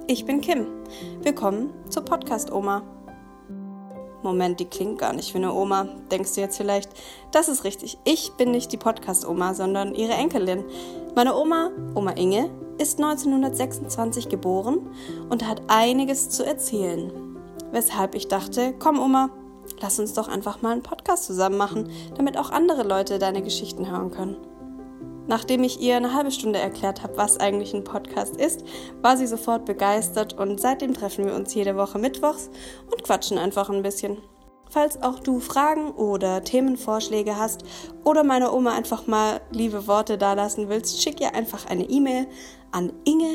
Ich bin Kim. Willkommen zur Podcast-Oma. Moment, die klingt gar nicht wie eine Oma, denkst du jetzt vielleicht. Das ist richtig. Ich bin nicht die Podcast-Oma, sondern ihre Enkelin. Meine Oma, Oma Inge, ist 1926 geboren und hat einiges zu erzählen. Weshalb ich dachte, komm Oma, lass uns doch einfach mal einen Podcast zusammen machen, damit auch andere Leute deine Geschichten hören können. Nachdem ich ihr eine halbe Stunde erklärt habe, was eigentlich ein Podcast ist, war sie sofort begeistert und seitdem treffen wir uns jede Woche mittwochs und quatschen einfach ein bisschen. Falls auch du Fragen oder Themenvorschläge hast oder meiner Oma einfach mal liebe Worte dalassen willst, schick ihr einfach eine E-Mail an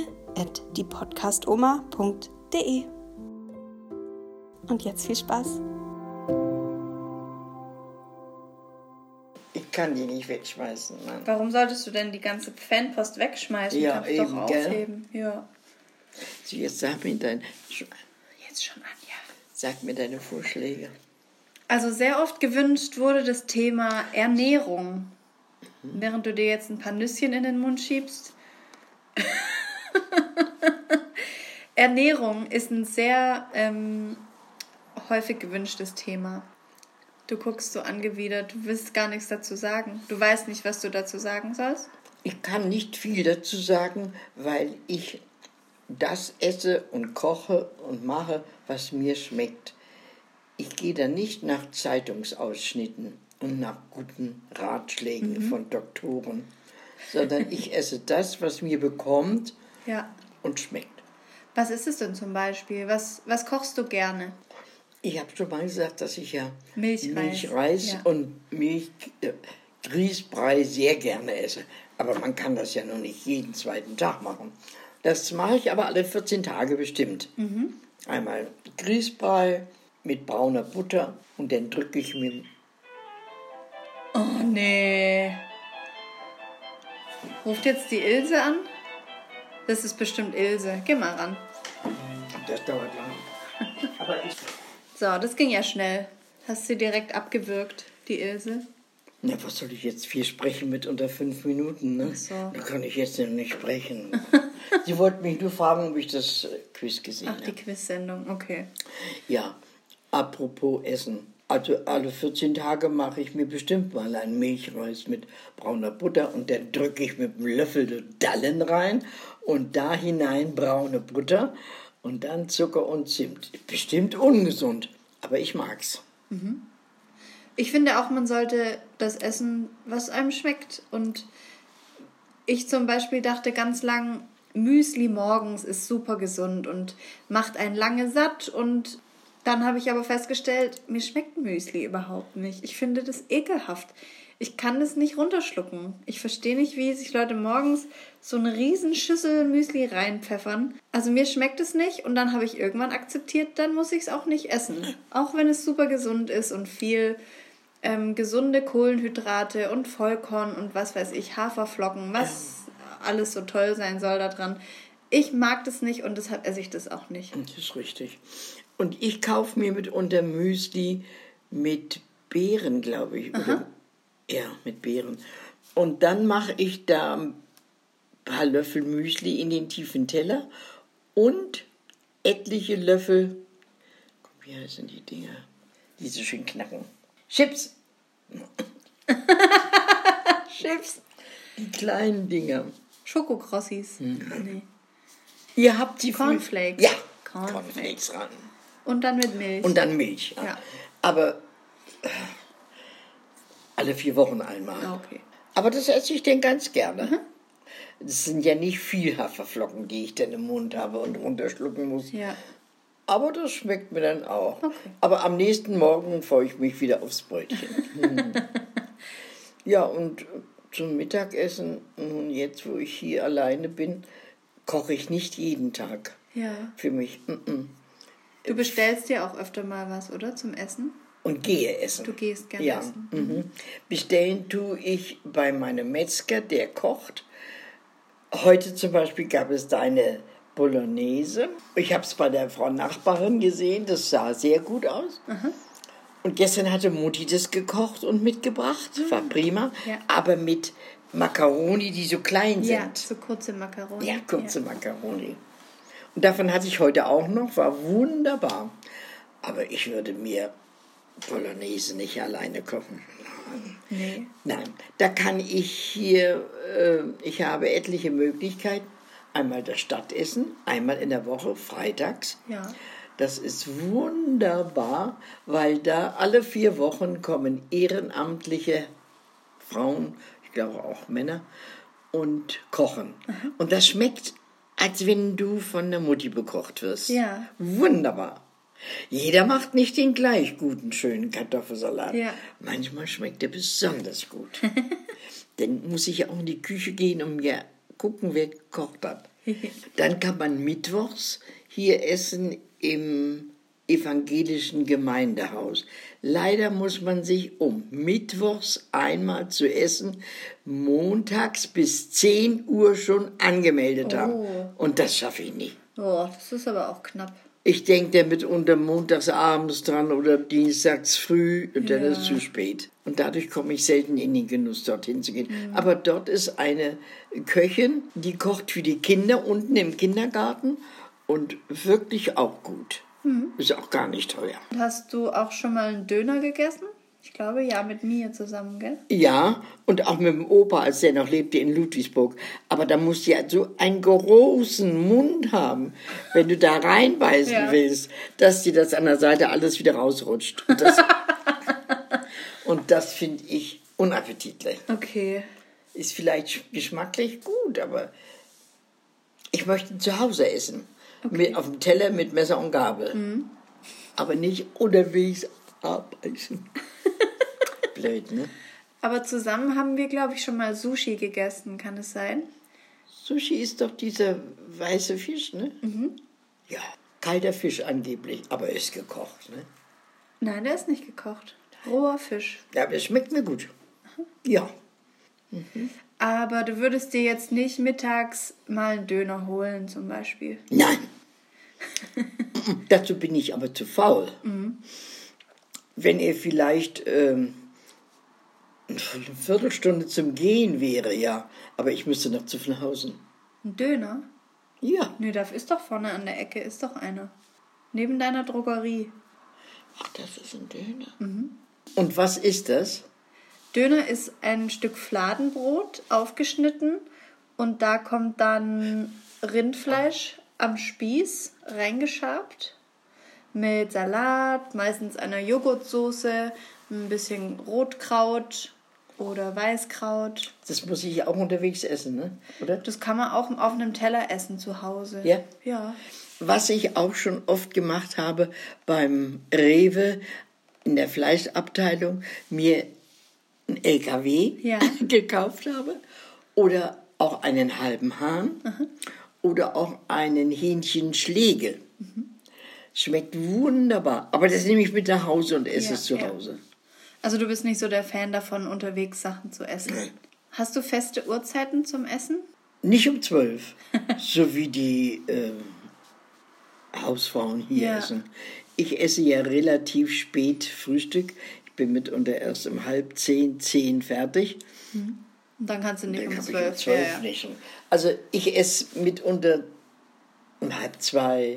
inge@diepodcastoma.de. Und jetzt viel Spaß! Ich kann die nicht wegschmeißen. Mann. Warum solltest du denn die ganze Fanpost wegschmeißen? Ja, kannst eben, doch gell? aufheben. Ja. So, jetzt sag mir Jetzt schon an, ja. sag mir deine Vorschläge. Also sehr oft gewünscht wurde das Thema Ernährung. Während du dir jetzt ein paar Nüsschen in den Mund schiebst. Ernährung ist ein sehr häufig gewünschtes Thema. Du guckst so angewidert, du willst gar nichts dazu sagen. Du weißt nicht, was du dazu sagen sollst? Ich kann nicht viel dazu sagen, weil ich das esse und koche und mache, was mir schmeckt. Ich gehe da nicht nach Zeitungsausschnitten und nach guten Ratschlägen von Doktoren, sondern ich esse das, was mir bekommt und schmeckt. Was ist es denn zum Beispiel? Was kochst du gerne? Ich habe schon mal gesagt, dass ich ja Milchreis und Grießbrei sehr gerne esse. Aber man kann das ja noch nicht jeden zweiten Tag machen. Das mache ich aber alle 14 Tage bestimmt. Einmal Grießbrei mit brauner Butter und dann drücke ich mir... Oh nee. Ruft jetzt die Ilse an? Das ist bestimmt Ilse. Geh mal ran. Das dauert lang. Aber ich... So, das ging ja schnell. Hast sie direkt abgewürgt, die Ilse? Na, was soll ich jetzt viel sprechen mit unter 5 Minuten, ne? Ach so. Da kann ich jetzt noch nicht sprechen. Sie wollten mich nur fragen, ob ich das Quiz gesehen habe. Ach, die Quiz-Sendung, okay. Ja, apropos Essen. Also alle 14 Tage mache ich mir bestimmt mal einen Milchreis mit brauner Butter und dann drücke ich mit einem Löffel Dallen rein und da hinein braune Butter und dann Zucker und Zimt. Bestimmt ungesund, aber ich mag's. Ich finde auch, man sollte das essen, was einem schmeckt. Und ich zum Beispiel dachte ganz lang, Müsli morgens ist super gesund und macht einen lange satt. Und dann habe ich aber festgestellt, mir schmeckt Müsli überhaupt nicht. Ich finde das ekelhaft. Ich kann das nicht runterschlucken. Ich verstehe nicht, wie sich Leute morgens so eine riesen Schüssel Müsli reinpfeffern. Also mir schmeckt es nicht und dann habe ich irgendwann akzeptiert, dann muss ich es auch nicht essen. Auch wenn es super gesund ist und viel gesunde Kohlenhydrate und Vollkorn und was weiß ich, Haferflocken, was alles so toll sein soll da dran. Ich mag das nicht und deshalb esse ich das auch nicht. Das ist richtig. Und ich kaufe mir mitunter Müsli mit Beeren, glaube ich. Oder, ja, mit Beeren. Und dann mache ich da ein paar Löffel Müsli in den tiefen Teller und etliche Löffel, wie heißen die Dinger, die so schön knacken? Chips. Chips. Die kleinen Dinger. Schokokrossis. Nee. Ihr habt die Cornflakes. Ja, Cornflakes. Cornflakes ran. Und dann mit Milch. Und dann Milch. Ja. Aber alle 4 Wochen einmal. Okay. Aber das esse ich denn ganz gerne. Das sind ja nicht viel Haferflocken, die ich dann im Mund habe und runterschlucken muss. Ja. Aber das schmeckt mir dann auch. Okay. Aber am nächsten Morgen freue ich mich wieder aufs Brötchen. Ja, und zum Mittagessen, nun jetzt, wo ich hier alleine bin, koche ich nicht jeden Tag. Ja. Für mich. Du bestellst dir auch öfter mal was, oder? Zum Essen? Und gehe essen. Du gehst gerne Ja. essen. Bestellen tue ich bei meinem Metzger, der kocht. Heute zum Beispiel gab es da eine Bolognese. Ich habe es bei der Frau Nachbarin gesehen, das sah sehr gut aus. Und gestern hatte Mutti das gekocht und mitgebracht, war prima. Ja. Aber mit Macaroni, die so klein sind. Ja, so kurze Macaroni. Ja, kurze Macaroni. Davon hatte ich heute auch noch, war wunderbar. Aber ich würde mir Bolognese nicht alleine kochen. Nee. Nein, da kann ich hier, ich habe etliche Möglichkeiten. Einmal das Stadtessen, einmal in der Woche, freitags. Ja. Das ist wunderbar, weil da alle 4 Wochen kommen ehrenamtliche Frauen, ich glaube auch Männer, und kochen. Und das schmeckt, als wenn du von der Mutti bekocht wirst. Ja. Wunderbar. Jeder macht nicht den gleich guten, schönen Kartoffelsalat. Ja. Manchmal schmeckt er besonders gut. Dann muss ich auch in die Küche gehen und mir gucken, wer gekocht hat. Dann kann man mittwochs hier essen im evangelischen Gemeindehaus. Leider muss man sich mittwochs einmal zu essen, montags bis 10 Uhr schon angemeldet haben. Und das schaffe ich nicht. Oh, das ist aber auch knapp. Ich denke da mitunter montags abends dran oder dienstags früh und dann ist es zu spät. Und dadurch komme ich selten in den Genuss, dorthin zu gehen. Aber dort ist eine Köchin, die kocht für die Kinder unten im Kindergarten und wirklich auch gut. Ist auch gar nicht teuer. Hast du auch schon mal einen Döner gegessen? Ich glaube, ja, mit mir zusammen, gell? Ja, und auch mit dem Opa, als der noch lebte in Ludwigsburg. Aber da musst du ja so einen großen Mund haben, wenn du da reinbeißen willst, dass dir das an der Seite alles wieder rausrutscht. Und das finde ich unappetitlich. Okay. Ist vielleicht geschmacklich gut, aber ich möchte zu Hause essen. Okay. Auf dem Teller mit Messer und Gabel. Aber nicht unterwegs abbeißen. Blöd, ne? Aber zusammen haben wir, glaube ich, schon mal Sushi gegessen. Kann es sein? Sushi ist doch dieser weiße Fisch, ne? Ja, kalter Fisch angeblich, aber ist gekocht, ne? Nein, der ist nicht gekocht. Roher Fisch. Ja, aber es schmeckt mir gut. Ja. Aber du würdest dir jetzt nicht mittags mal einen Döner holen, zum Beispiel? Nein. Dazu bin ich aber zu faul. Wenn er vielleicht eine Viertelstunde zum Gehen wäre, ja. Aber ich müsste nach Zuffenhausen. Ein Döner? Ja. Nee, da ist doch vorne an der Ecke, ist doch einer. Neben deiner Drogerie. Ach, das ist ein Döner. Und was ist das? Döner ist ein Stück Fladenbrot, aufgeschnitten. Und da kommt dann Rindfleisch am Spieß reingeschabt. Mit Salat, meistens einer Joghurtsoße, ein bisschen Rotkraut oder Weißkraut. Das muss ich auch unterwegs essen, ne? Oder? Das kann man auch auf einem Teller essen zu Hause. Ja? Ja. Was ich auch schon oft gemacht habe beim Rewe in der Fleischabteilung, mir einen LKW gekauft habe oder auch einen halben Hahn oder auch einen Hähnchenschlegel. Schmeckt wunderbar. Aber das nehme ich mit nach Hause und esse es zu Hause. Also du bist nicht so der Fan davon, unterwegs Sachen zu essen. Nein. Hast du feste Uhrzeiten zum Essen? Nicht um 12, so wie die Hausfrauen hier essen. Ich esse ja relativ spät Frühstück. Ich bin mitunter erst um 9:30, 10 fertig. Und dann kannst du nicht um 12. Um 12 nicht. Also ich esse mitunter um 1:30,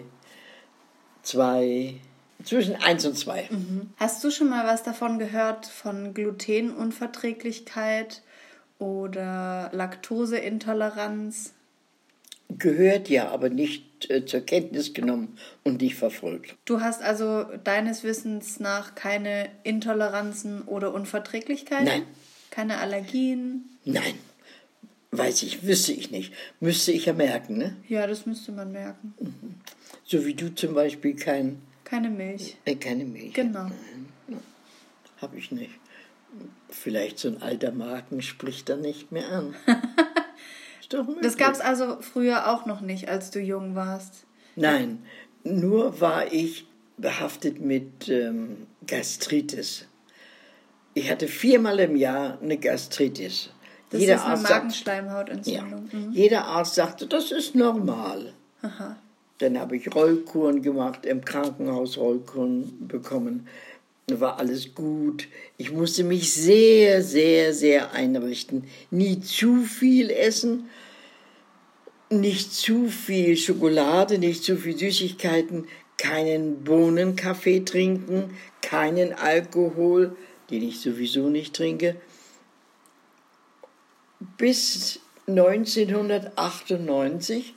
2, zwischen 1 und 2. Hast du schon mal was davon gehört, von Glutenunverträglichkeit oder Laktoseintoleranz? Gehört ja, aber nicht zur Kenntnis genommen und nicht verfolgt. Du hast also deines Wissens nach keine Intoleranzen oder Unverträglichkeiten? Nein. Keine Allergien? Nein. Wüsste ich nicht. Müsste ich ja merken, ne? Ja, das müsste man merken. So wie du zum Beispiel keine Milch. Keine Milch. Genau. Habe ich nicht. Vielleicht so ein alter Magen spricht da nicht mehr an. Ist doch möglich. Das gab es also früher auch noch nicht, als du jung warst? Nein, nur war ich behaftet mit Gastritis. Ich hatte 4-mal im Jahr eine Gastritis. Das ist eine Magenschleimhautentzündung. Ja. Jeder Arzt sagte, das ist normal. Aha. Dann habe ich Rollkuren gemacht, im Krankenhaus Rollkuren bekommen. War alles gut. Ich musste mich sehr, sehr, sehr einrichten. Nie zu viel essen, nicht zu viel Schokolade, nicht zu viel Süßigkeiten, keinen Bohnenkaffee trinken, keinen Alkohol, den ich sowieso nicht trinke. Bis 1998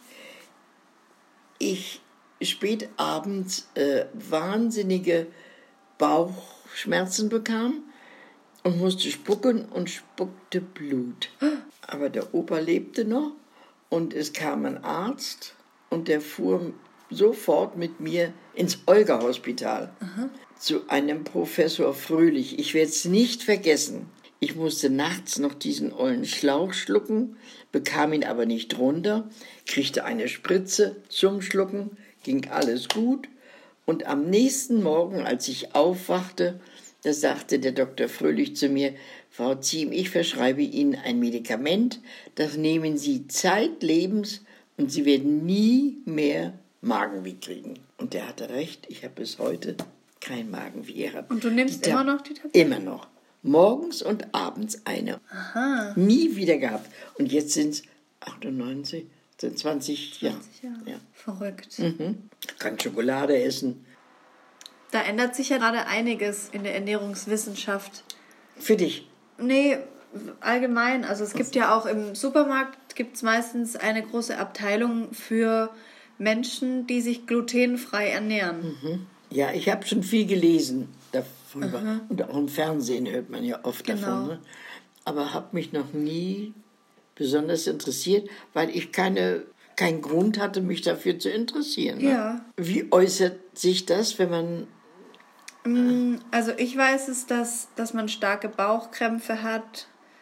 ich spät abends wahnsinnige Bauchschmerzen bekam und musste spucken und spuckte Blut. Aber der Opa lebte noch und es kam ein Arzt und der fuhr sofort mit mir ins Olga-Hospital zu einem Professor Fröhlich. Ich werde es nicht vergessen. Ich musste nachts noch diesen ollen Schlauch schlucken, bekam ihn aber nicht runter, kriegte eine Spritze zum Schlucken, ging alles gut. Und am nächsten Morgen, als ich aufwachte, da sagte der Dr. Fröhlich zu mir, Frau Ziem, ich verschreibe Ihnen ein Medikament, das nehmen Sie zeitlebens und Sie werden nie mehr Magenweh kriegen. Und der hatte recht, ich habe bis heute kein Magenweh gehabt. Und du nimmst immer noch die Tabletten? Immer noch. Morgens und abends eine. Aha. Nie wieder gehabt. Und jetzt sind es 98, sind 20 Jahre. 20 Jahre. Ja. Verrückt. Kann Schokolade essen. Da ändert sich ja gerade einiges in der Ernährungswissenschaft. Für dich. Nee, allgemein. Also es gibt ja auch im Supermarkt gibt's meistens eine große Abteilung für Menschen, die sich glutenfrei ernähren. Ja, ich habe schon viel gelesen darüber. Und auch im Fernsehen hört man ja oft davon. Ne? Aber habe mich noch nie besonders interessiert, weil ich keinen Grund hatte, mich dafür zu interessieren. Ne? Ja. Wie äußert sich das, wenn man... Also ich weiß es, dass man starke Bauchkrämpfe hat,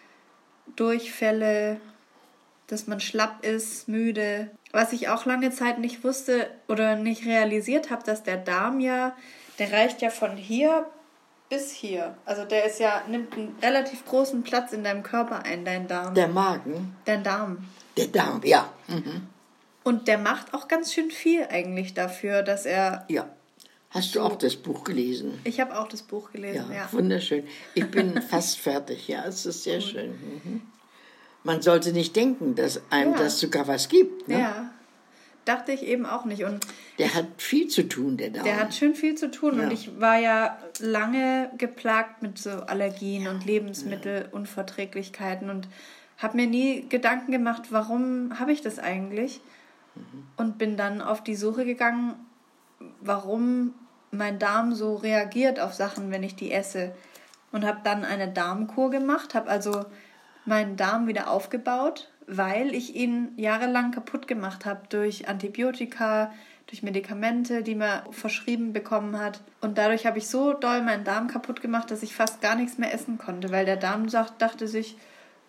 Durchfälle, dass man schlapp ist, müde. Was ich auch lange Zeit nicht wusste oder nicht realisiert habe, dass der Darm der reicht ja von hier bis hier. Also der nimmt einen relativ großen Platz in deinem Körper ein, dein Darm. Der Magen? Dein Darm. Der Darm, ja. Und der macht auch ganz schön viel eigentlich dafür, dass er... Ja. Hast du auch das Buch gelesen? Ich habe auch das Buch gelesen, ja. Wunderschön. Ich bin fast fertig, ja, es ist sehr schön. Man sollte nicht denken, dass einem das sogar was gibt. Ne? Ja, dachte ich eben auch nicht. Und der hat viel zu tun, der Darm. Der hat schön viel zu tun. Ja. Und ich war ja lange geplagt mit so Allergien und Lebensmittelunverträglichkeiten und habe mir nie Gedanken gemacht, warum habe ich das eigentlich? Und bin dann auf die Suche gegangen, warum mein Darm so reagiert auf Sachen, wenn ich die esse. Und habe dann eine Darmkur gemacht, habe also meinen Darm wieder aufgebaut, weil ich ihn jahrelang kaputt gemacht habe durch Antibiotika, durch Medikamente, die man verschrieben bekommen hat. Und dadurch habe ich so doll meinen Darm kaputt gemacht, dass ich fast gar nichts mehr essen konnte, weil der Darm dachte sich,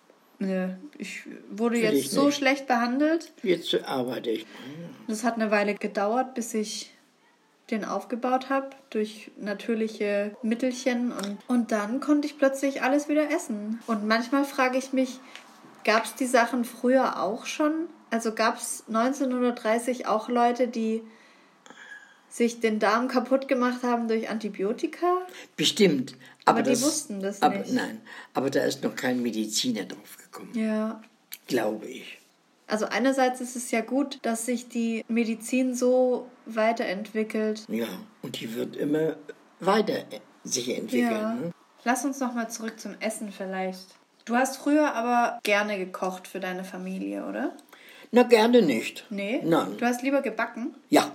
ich wurde jetzt so schlecht behandelt. Jetzt arbeite ich. Das hat eine Weile gedauert, bis ich den aufgebaut habe durch natürliche Mittelchen und dann konnte ich plötzlich alles wieder essen. Und manchmal frage ich mich, gab es die Sachen früher auch schon? Also gab es 1930 auch Leute, die sich den Darm kaputt gemacht haben durch Antibiotika? Bestimmt. Aber die wussten das nicht. Nein, aber da ist noch kein Mediziner drauf gekommen. Ja. Glaube ich. Also einerseits ist es ja gut, dass sich die Medizin so weiterentwickelt. Ja, und die wird immer weiter sich entwickeln. Ja. Ne? Lass uns nochmal zurück zum Essen vielleicht. Du hast früher aber gerne gekocht für deine Familie, oder? Na, gerne nicht. Nee? Nein. Du hast lieber gebacken? Ja.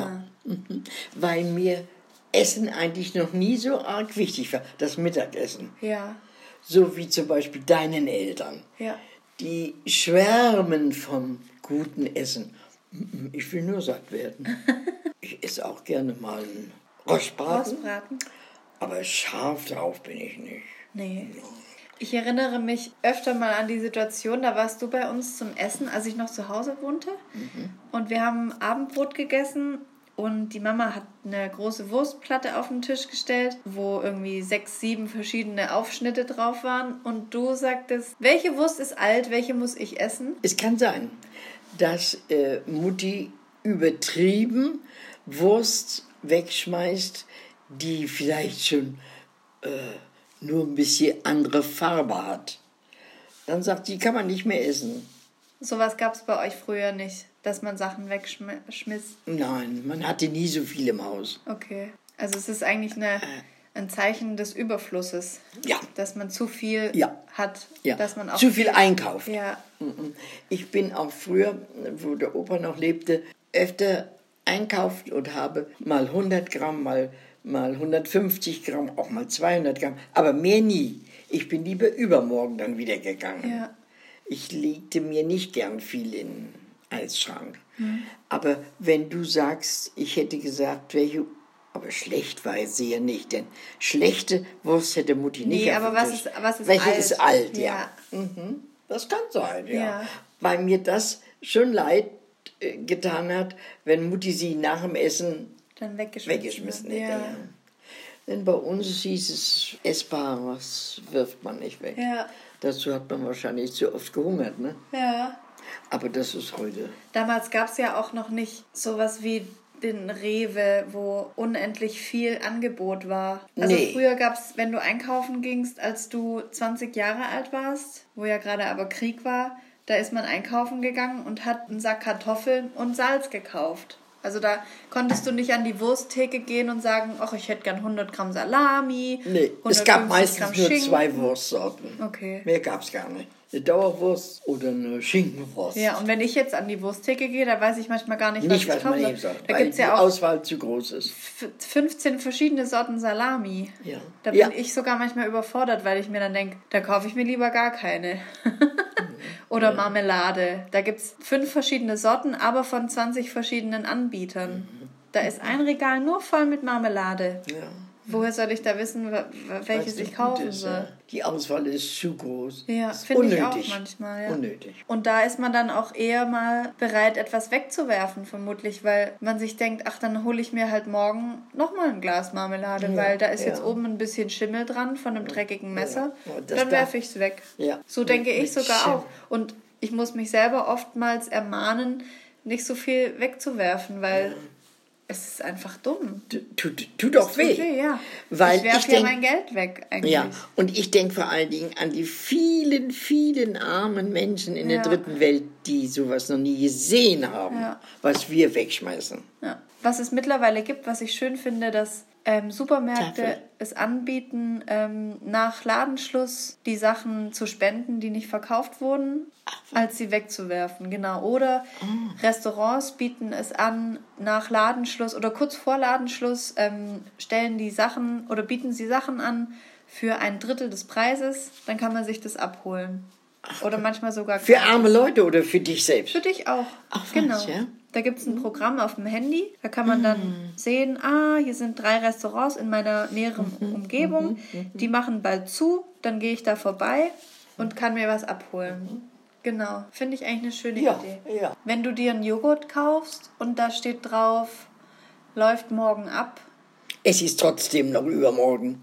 Weil mir Essen eigentlich noch nie so arg wichtig war. Das Mittagessen. Ja. So wie zum Beispiel deinen Eltern. Ja. Die schwärmen vom guten Essen. Ich will nur satt werden. Ich esse auch gerne mal einen Rostbraten. Aber scharf drauf bin ich nicht. Nee. Ich erinnere mich öfter mal an die Situation, da warst du bei uns zum Essen, als ich noch zu Hause wohnte. Und wir haben Abendbrot gegessen und die Mama hat eine große Wurstplatte auf den Tisch gestellt, wo irgendwie 6, 7 verschiedene Aufschnitte drauf waren. Und du sagtest, welche Wurst ist alt, welche muss ich essen? Es kann sein, dass Mutti übertrieben Wurst wegschmeißt, die vielleicht schon nur ein bisschen andere Farbe hat. Dann sagt die, kann man nicht mehr essen. Sowas gab es bei euch früher nicht, dass man Sachen wegschmiss? Nein, man hatte nie so viel im Haus. Okay. Also es ist eigentlich ein Zeichen des Überflusses. Ja. Dass man zu viel hat. Ja. Dass man auch zu viel einkauft. Ja. Ich bin auch früher, wo der Opa noch lebte, öfter einkauft und habe mal 100 Gramm, mal 150 Gramm, auch mal 200 Gramm, aber mehr nie. Ich bin lieber übermorgen dann wieder gegangen. Ja. Ich legte mir nicht gern viel in den Eisschrank. Aber wenn du sagst, ich hätte gesagt, aber schlecht war sie ja nicht, denn schlechte Wurst hätte Mutti nicht. Nee, aber was ist welche alt? ist alt, ja. Das kann sein, ja. Ja. Weil mir das schon leid getan hat, wenn Mutti sie nach dem Essen Dann weggeschmissen hätte. Ja. Denn bei uns hieß es, essbar, was wirft man nicht weg. Ja. Dazu hat man wahrscheinlich zu oft gehungert, ne? Ja. Aber das ist heute. Damals gab es ja auch noch nicht sowas wie den Rewe, wo unendlich viel Angebot war. Also früher gab es, wenn du einkaufen gingst, als du 20 Jahre alt warst, wo ja gerade aber Krieg war, da ist man einkaufen gegangen und hat einen Sack Kartoffeln und Salz gekauft. Also da konntest du nicht an die Wursttheke gehen und sagen, ach, ich hätte gern 100 Gramm Salami. Nee, es gab meistens Gramm nur Schinken. 2 Wurstsorten. Okay. Mehr gab es gar nicht. Eine Dauerwurst oder eine Schinkenwurst. Ja, und wenn ich jetzt an die Wursttheke gehe, da weiß ich manchmal gar nicht, was ich was man kaufen eben soll. sagt, Da weil gibt es die ja auch Auswahl zu groß ist. 15 verschiedene Sorten Salami. Ja. Da bin ich sogar manchmal überfordert, weil ich mir dann denke, da kaufe ich mir lieber gar keine. Oder Marmelade. Da gibt es 5 verschiedene Sorten, aber von 20 verschiedenen Anbietern. Da ist ein Regal nur voll mit Marmelade. Ja. Woher soll ich da wissen, welches ich kaufen soll? Ja. Die Auswahl ist zu groß. Ja, ist finde ich unnötig. auch manchmal. Ja. Unnötig. Und da ist man dann auch eher mal bereit, etwas wegzuwerfen, vermutlich, weil man sich denkt, ach, dann hole ich mir halt morgen nochmal ein Glas Marmelade, weil da ist jetzt oben ein bisschen Schimmel dran von einem dreckigen Messer. Ja, Dann werfe ich es weg. Ja. So denke ich Mit sogar Schimmel. auch. Und ich muss mich selber oftmals ermahnen, nicht so viel wegzuwerfen, weil es ist einfach dumm. Tut doch Tut weh. weh, ja. Weil ich werfe ja mein Geld weg eigentlich. Ja, und ich denke vor allen Dingen an die vielen, vielen armen Menschen in der dritten Welt, die sowas noch nie gesehen haben, was wir wegschmeißen. Ja. Was es mittlerweile gibt, was ich schön finde, dass Supermärkte es anbieten, nach Ladenschluss die Sachen zu spenden, die nicht verkauft wurden, als sie wegzuwerfen. Genau. Oder Restaurants bieten es an, nach Ladenschluss oder kurz vor Ladenschluss stellen die Sachen oder bieten sie Sachen an für 1/3 des Preises. Dann kann man sich das abholen. Oder manchmal sogar für arme Leute oder für dich selbst? Für dich auch. Ach, was, genau. Ja? Da gibt es ein Programm auf dem Handy. Da kann man dann sehen, hier sind 3 Restaurants in meiner näheren Umgebung. Die machen bald zu. Dann gehe ich da vorbei und kann mir was abholen. Genau. Finde ich eigentlich eine schöne Idee. Ja. Wenn du dir einen Joghurt kaufst und da steht drauf, läuft morgen ab. Es ist trotzdem noch übermorgen.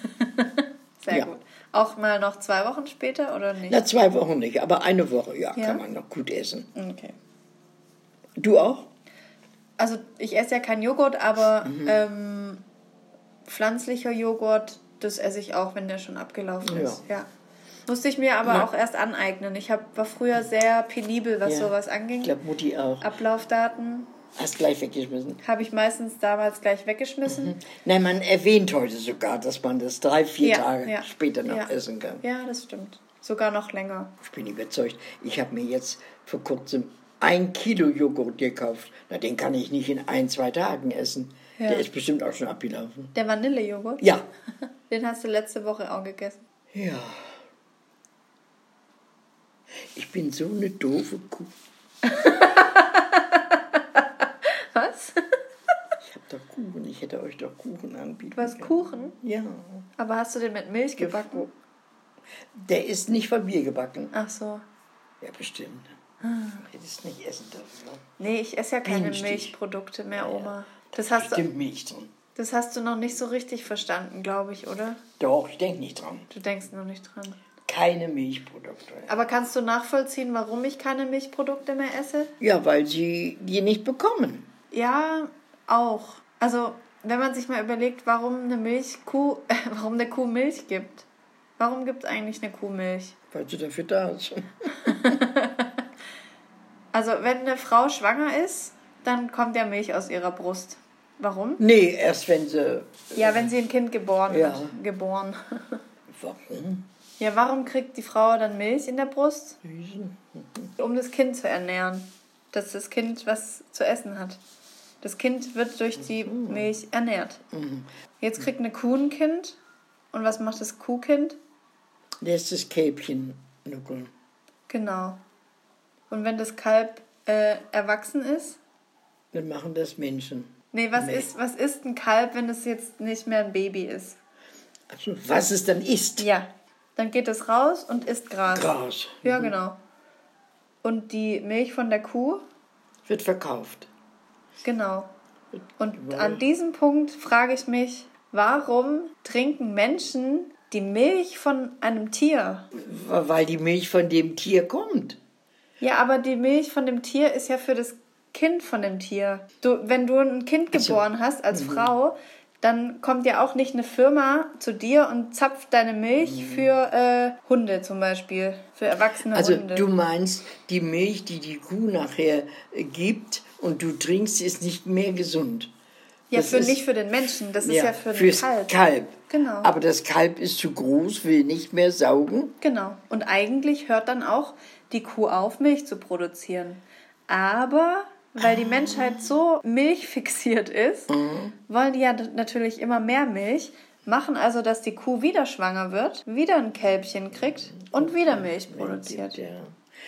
Sehr gut. Auch mal noch 2 Wochen später oder nicht? Na, 2 Wochen nicht, aber eine Woche, kann man noch gut essen. Okay. Du auch? Also ich esse ja keinen Joghurt, aber pflanzlicher Joghurt, das esse ich auch, wenn der schon abgelaufen ist. Ja. Musste ich mir aber auch erst aneignen. Ich war früher sehr penibel, was sowas anging. Ich glaube, Mutti auch. Ablaufdaten Hast gleich weggeschmissen? habe ich meistens damals gleich weggeschmissen. Nein, man erwähnt heute sogar, dass man das 3-4 Tage später noch essen kann. Ja, das stimmt. Sogar noch länger. Ich bin überzeugt. Ich habe mir jetzt vor kurzem 1 Kilo Joghurt gekauft. Na, den kann ich nicht in 1-2 Tagen essen. Ja. Der ist bestimmt auch schon abgelaufen. Der Vanillejoghurt? Ja. Den hast du letzte Woche auch gegessen. Ja. Ich bin so eine doofe Kuh. Was? Ich habe doch Kuchen. Ich hätte euch doch Kuchen anbieten Du hast können. Kuchen? Ja. Aber hast du den mit Milch gebacken? Der ist nicht von mir gebacken. Ach so. Ja, bestimmt. Hätte es nicht essen dürfen. Ne? Nee, ich esse ja keine Mensch, Milchprodukte mehr, Oma. Das Bestimmt Milch drin. Das hast du noch nicht so richtig verstanden, glaube ich, oder? Doch, ich denke nicht dran. Du denkst noch nicht dran. Keine Milchprodukte. Aber kannst du nachvollziehen, warum ich keine Milchprodukte mehr esse? Ja, weil sie die nicht bekommen. Ja, auch. Also, wenn man sich mal überlegt, warum eine Kuh Milch gibt. Warum gibt es eigentlich eine Kuh Milch? Weil sie dafür da ist. Also wenn eine Frau schwanger ist, dann kommt ja Milch aus ihrer Brust. Warum? Nee, erst wenn sie... Ja, wenn sie ein Kind geboren Ja. hat. Geboren. Warum? Ja, warum kriegt die Frau dann Milch in der Brust? Um das Kind zu ernähren. Dass das Kind was zu essen hat. Das Kind wird durch die Milch ernährt. Jetzt kriegt eine Kuh ein Kind. Und was macht das Kuhkind? Lässt das Kälbchen nuckeln. Genau. Und wenn das Kalb erwachsen ist? Dann machen das Menschen. Nee, was ist ein Kalb, wenn es jetzt nicht mehr ein Baby ist? Also, was es dann isst? Ja. Dann geht es raus und isst Gras. Gras. Ja, genau. Und die Milch von der Kuh? Wird verkauft. Genau. Und an diesem Punkt frage ich mich, warum trinken Menschen die Milch von einem Tier? Weil die Milch von dem Tier kommt. Ja, aber die Milch von dem Tier ist ja für das Kind von dem Tier. Wenn du ein Kind geboren hast als Frau, dann kommt ja auch nicht eine Firma zu dir und zapft deine Milch für Hunde zum Beispiel, für erwachsene Hunde. Also du meinst, die Milch, die die Kuh nachher gibt und du trinkst, ist nicht mehr gesund. Ja, Das nicht für den Menschen, das ist ja für den fürs Kalb. Kalb. Genau. Aber das Kalb ist zu groß, will nicht mehr saugen. Genau. Und eigentlich hört dann auch die Kuh auf, Milch zu produzieren. Aber weil die Menschheit so milchfixiert ist, wollen die ja natürlich immer mehr Milch, machen also, dass die Kuh wieder schwanger wird, wieder ein Kälbchen kriegt und wieder Milch produziert. Ja.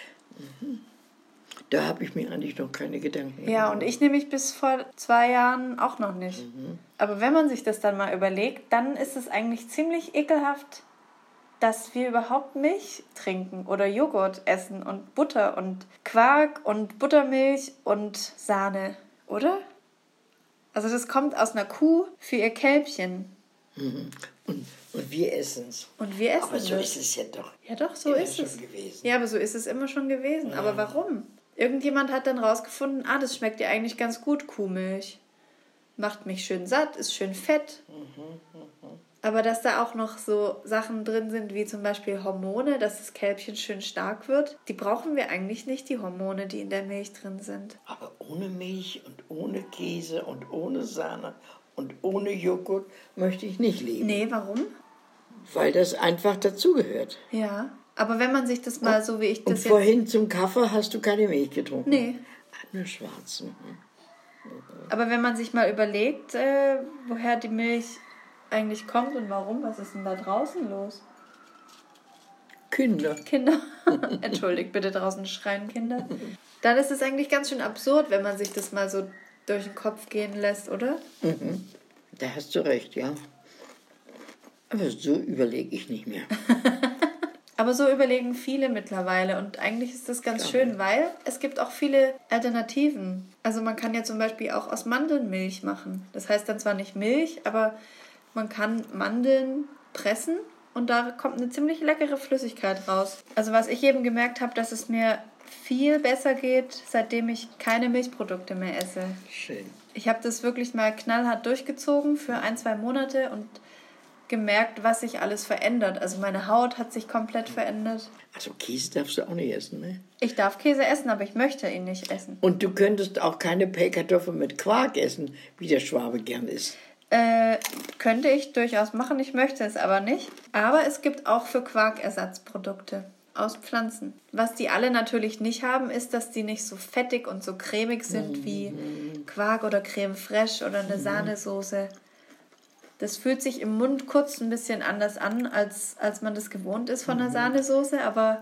Da habe ich mir eigentlich noch keine Gedanken gemacht. Ja, und ich nämlich bis vor 2 Jahren auch noch nicht. Aber wenn man sich das dann mal überlegt, dann ist es eigentlich ziemlich ekelhaft, dass wir überhaupt Milch trinken oder Joghurt essen und Butter und Quark und Buttermilch und Sahne, oder? Also das kommt aus einer Kuh für ihr Kälbchen. Und wir essen es. Und wir essen Aber so das. ist es ja doch. Ja doch, so immer ist schon es. gewesen. Ja, aber so ist es immer schon gewesen. Aber warum? Irgendjemand hat dann rausgefunden, das schmeckt ja eigentlich ganz gut, Kuhmilch. Macht mich schön satt, ist schön fett. Aber dass da auch noch so Sachen drin sind, wie zum Beispiel Hormone, dass das Kälbchen schön stark wird, die brauchen wir eigentlich nicht, die Hormone, die in der Milch drin sind. Aber ohne Milch und ohne Käse und ohne Sahne und ohne Joghurt möchte ich nicht leben. Nee, warum? Weil das einfach dazugehört. Ja, aber wenn man sich das mal so wie ich Und das jetzt... vorhin zum Kaffee hast du keine Milch getrunken? Nee. Nur schwarzen. Aber wenn man sich mal überlegt, woher die Milch eigentlich kommt und warum, was ist denn da draußen los? Kinder. Entschuldigt bitte, draußen schreien Kinder. Dann ist es eigentlich ganz schön absurd, wenn man sich das mal so durch den Kopf gehen lässt, oder? Da hast du recht, ja. Aber so überlege ich nicht mehr. Aber so überlegen viele mittlerweile und eigentlich ist das ganz schön, weil es gibt auch viele Alternativen. Also man kann ja zum Beispiel auch aus Mandeln Milch machen. Das heißt dann zwar nicht Milch, aber man kann Mandeln pressen und da kommt eine ziemlich leckere Flüssigkeit raus. Also was ich eben gemerkt habe, dass es mir viel besser geht, seitdem ich keine Milchprodukte mehr esse. Schön. Ich habe das wirklich mal knallhart durchgezogen für 1-2 Monate und gemerkt, was sich alles verändert. Also meine Haut hat sich komplett verändert. Also Käse darfst du auch nicht essen, ne? Ich darf Käse essen, aber ich möchte ihn nicht essen. Und du könntest auch keine Pellkartoffeln mit Quark essen, wie der Schwabe gern isst. Könnte ich durchaus machen, ich möchte es aber nicht. Aber es gibt auch für Quark Ersatzprodukte aus Pflanzen. Was die alle natürlich nicht haben, ist, dass die nicht so fettig und so cremig sind wie Quark oder Creme fraiche oder eine Sahnesoße. Das fühlt sich im Mund kurz ein bisschen anders an, als man das gewohnt ist von einer Sahnesoße, aber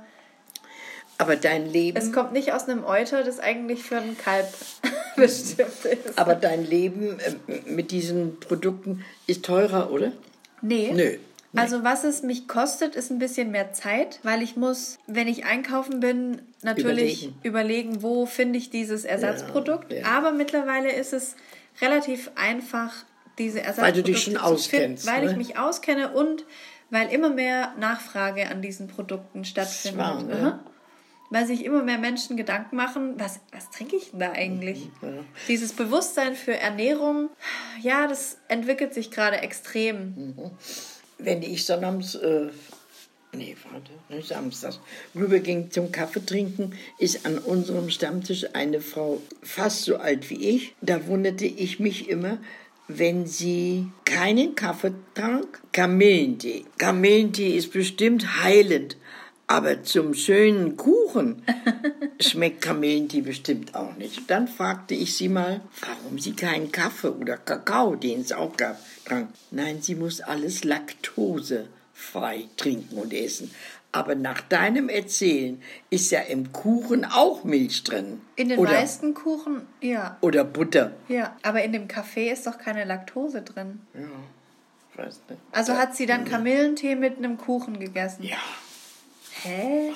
dein Leben... es kommt nicht aus einem Euter, das eigentlich für einen Kalb bestimmt ist. Aber dein Leben mit diesen Produkten ist teurer, oder? Nee. Nö. Also was es mich kostet, ist ein bisschen mehr Zeit, weil ich muss, wenn ich einkaufen bin, natürlich überlegen wo finde ich dieses Ersatzprodukt. Ja. Aber mittlerweile ist es relativ einfach, diese Ersatzprodukte weil du dich schon auskennst, weil ne? ich mich auskenne und weil immer mehr Nachfrage an diesen Produkten stattfindet. Wahr, ne? Weil sich immer mehr Menschen Gedanken machen, was trinke ich denn da eigentlich? Dieses Bewusstsein für Ernährung, ja, das entwickelt sich gerade extrem. Wenn ich sonnabends Nee, warte, samstags. Rüberging zum Kaffee trinken, ist an unserem Stammtisch eine Frau fast so alt wie ich. Da wunderte ich mich immer, wenn sie keinen Kaffee trank, Kamillentee. Kamillentee ist bestimmt heilend, aber zum schönen Kuchen schmeckt Kamillentee bestimmt auch nicht. Dann fragte ich sie mal, warum sie keinen Kaffee oder Kakao, den es auch gab, trank. Nein, sie muss alles laktosefrei trinken und essen. Aber nach deinem Erzählen ist ja im Kuchen auch Milch drin. In den meisten Kuchen, ja. Oder Butter. Ja, aber in dem Kaffee ist doch keine Laktose drin. Ja, ich weiß nicht. Also hat sie dann Kamillentee mit einem Kuchen gegessen? Ja. Hä?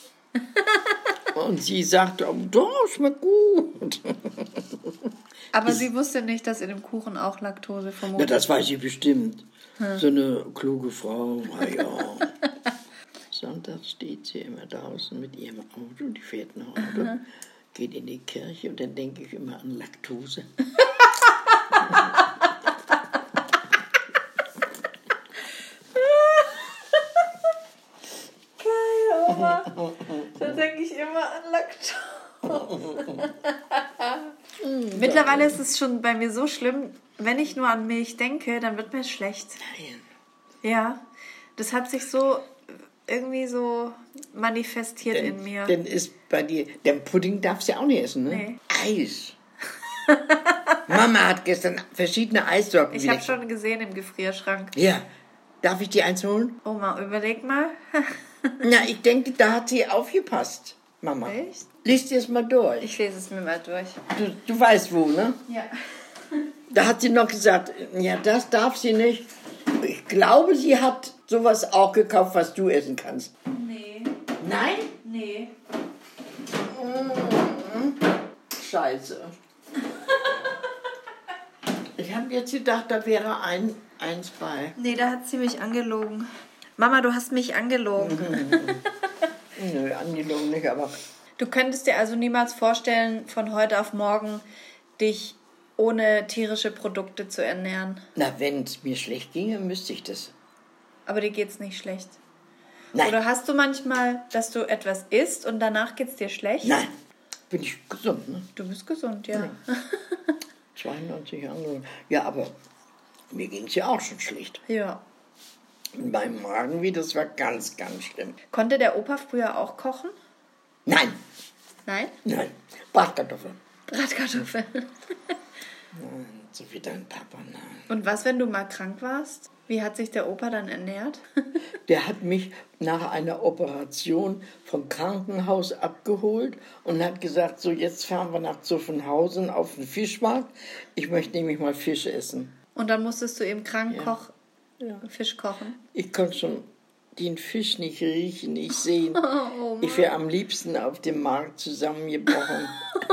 Und sie sagte, doch, schmeckt gut. Aber sie wusste nicht, dass in dem Kuchen auch Laktose vermutet. Na, das weiß sie bestimmt. So eine kluge Frau, ja. Sonntags steht sie immer draußen mit ihrem Auto, die fährt nach Auto, geht in die Kirche und dann denke ich immer an Laktose. Geil, Oma. Da denke ich immer an Laktose. Mittlerweile ist es schon bei mir so schlimm, wenn ich nur an Milch denke, dann wird mir schlecht. Nein. Ja, das hat sich so irgendwie so manifestiert in mir. Dann ist bei dir, der Pudding darfst du ja auch nicht essen, ne? Nee. Eis. Mama hat gestern verschiedene Eissorten. Ich habe schon gesehen im Gefrierschrank. Ja. Darf ich dir eins holen? Oma, überleg mal. Na, ich denke, da hat sie aufgepasst, Mama. Echt? Lies dir es mal durch. Ich lese es mir mal durch. Du weißt wo, ne? Ja. Da hat sie noch gesagt, ja, das darf sie nicht. Ich glaube, sie hat sowas auch gekauft, was du essen kannst. Nee. Nein? Nee. Scheiße. Ich habe jetzt gedacht, da wäre eins bei. Nee, da hat sie mich angelogen. Mama, du hast mich angelogen. Nö, angelogen nicht, aber... Du könntest dir also niemals vorstellen, von heute auf morgen dich ohne tierische Produkte zu ernähren. Na, wenn es mir schlecht ginge, müsste ich das. Aber dir geht's nicht schlecht. Nein. Oder hast du manchmal, dass du etwas isst und danach geht's dir schlecht? Nein. Bin ich gesund, ne? Du bist gesund, ja. 92 Jahre. Ja, aber mir ging es ja auch schon schlecht. Ja. Und beim Magenweh, das war ganz, ganz schlimm. Konnte der Opa früher auch kochen? Nein, Nein? nein. Bratkartoffeln. Bratkartoffeln. Nein, so wie dein Papa, nein. Und was, wenn du mal krank warst? Wie hat sich der Opa dann ernährt? Der hat mich nach einer Operation vom Krankenhaus abgeholt und hat gesagt, so jetzt fahren wir nach Zuffenhausen auf den Fischmarkt. Ich möchte nämlich mal Fisch essen. Und dann musstest du eben Fisch kochen? Ich konnte schon den Fisch nicht riechen, nicht sehen. Oh, Ich wäre am liebsten auf dem Markt zusammengebrochen.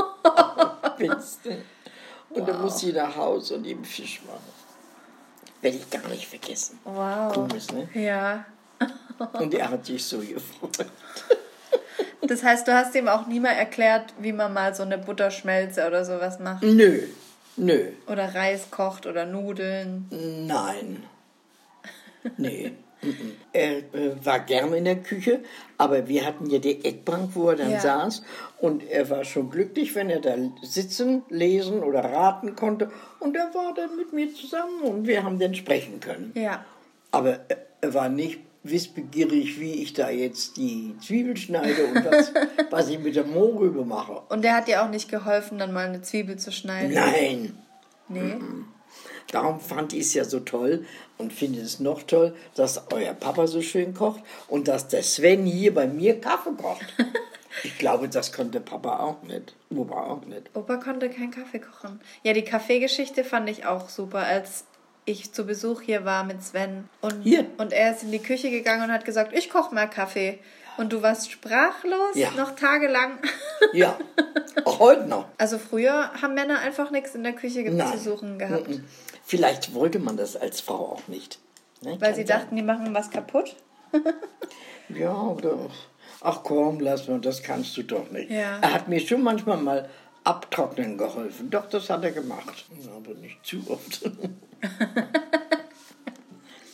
Und dann musste ich nach Hause und eben Fisch machen. Werde ich gar nicht vergessen. Wow. Komisch, ne? Ja. Und er hat sich so gefreut. Das heißt, du hast ihm auch nie mal erklärt, wie man mal so eine Butterschmelze oder sowas macht? Nö. Oder Reis kocht oder Nudeln? Nein. Nee. Er war gerne in der Küche, aber wir hatten ja die Eckbank, wo er dann saß. Und er war schon glücklich, wenn er da sitzen, lesen oder raten konnte. Und er war dann mit mir zusammen und wir haben dann sprechen können. Ja. Aber er war nicht wissbegierig, wie ich da jetzt die Zwiebel schneide und was ich mit der Mohrrübe mache. Und der hat dir auch nicht geholfen, dann mal eine Zwiebel zu schneiden? Nein. Nee? Darum fand ich es ja so toll und finde es noch toll, dass euer Papa so schön kocht und dass der Sven hier bei mir Kaffee kocht. Ich glaube, das konnte Papa auch nicht. Opa auch nicht. Opa konnte keinen Kaffee kochen. Ja, die Kaffeegeschichte fand ich auch super, als ich zu Besuch hier war mit Sven. Und er ist in die Küche gegangen und hat gesagt, ich koche mal Kaffee. Und du warst sprachlos, noch tagelang. Ja, auch heute noch. Also früher haben Männer einfach nichts in der Küche zu suchen gehabt. Vielleicht wollte man das als Frau auch nicht. Ne? Weil sie dachten, die machen was kaputt? Ja, oder... Ach komm, lass mal, das kannst du doch nicht. Ja. Er hat mir schon manchmal mal abtrocknen geholfen. Doch, das hat er gemacht. Aber nicht zu oft.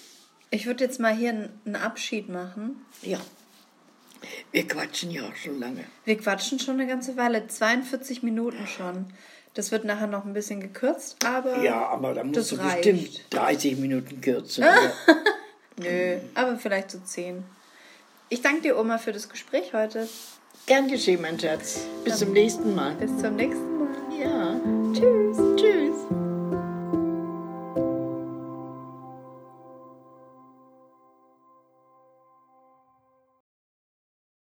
Ich würde jetzt mal hier einen Abschied machen. Ja. Wir quatschen ja auch schon lange. Wir quatschen schon eine ganze Weile. 42 Minuten schon. Das wird nachher noch ein bisschen gekürzt, aber ja, aber da musst du reicht. bestimmt 30 Minuten kürzen. Nö, aber vielleicht so 10. Ich danke dir, Oma, für das Gespräch heute. Gern geschehen, mein Schatz. Bis zum nächsten Mal. Bis zum nächsten Mal.